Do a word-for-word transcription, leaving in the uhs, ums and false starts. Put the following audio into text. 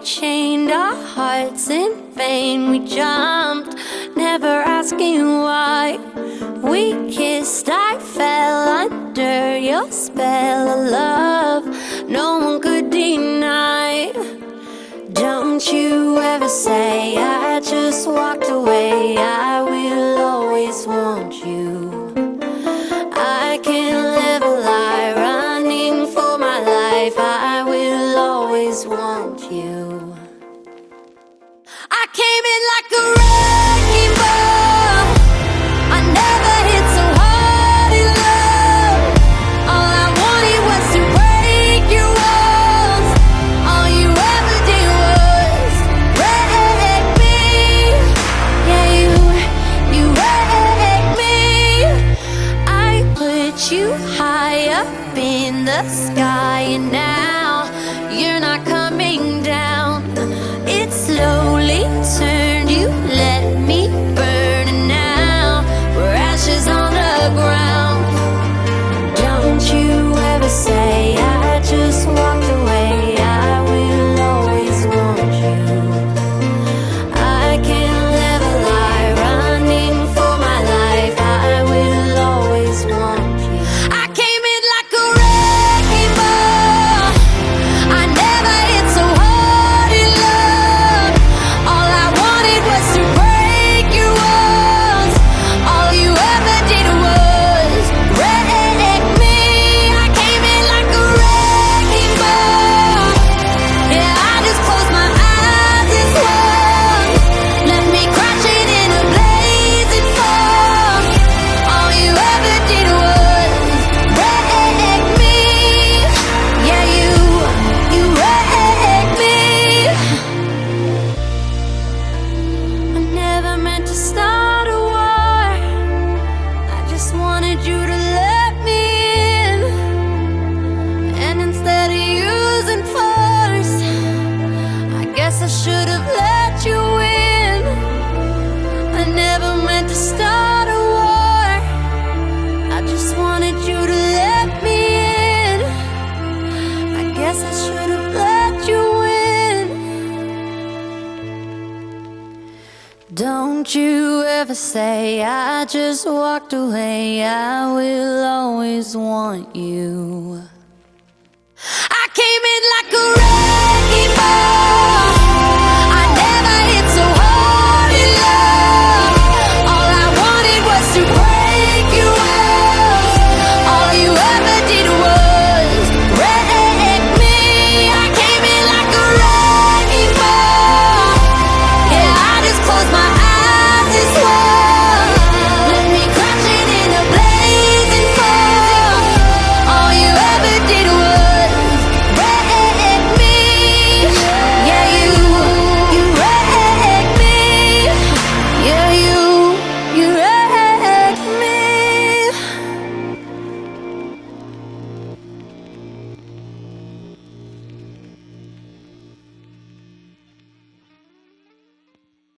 chained our hearts in vain. We jumped, never asking why. We kissed, I fell under your spell of love no one could deny. Don't you ever say I just walked away. I will always want you. I can't live a lie, running for my life. I will always want you. I came in like a wrecking ball. I never hit so hard in love. All I wanted was to break your walls. All you ever did was wreck me. Yeah, you, you wrecked me. I put you high up in the sky, and now you're not coming down. It slowly turned, you let me burn, and now we're ashes on the ground. Don't you ever say I just walked away. I will always want you. I can't live a lie, running for my life. I will always want you. I came in like a wrecking ball. I never hit so hard in love. All I wanted was to break your walls. All you ever did was wreck me. I came in like a wrecking ball. Yeah, I just closed my eyes and swung. Left me crashing in a blazing fall. All you ever did was wreck me. Yeah, you, you wrecked me. I never meant to start a war. I just wanted you to let me in. And instead of using force, I guess I should have let you in. I never meant to start a war. I just wanted you to let me in. I guess I should have let you in. Don't you ever say I just walked away. I will always want you. I came in like a wrecking ball.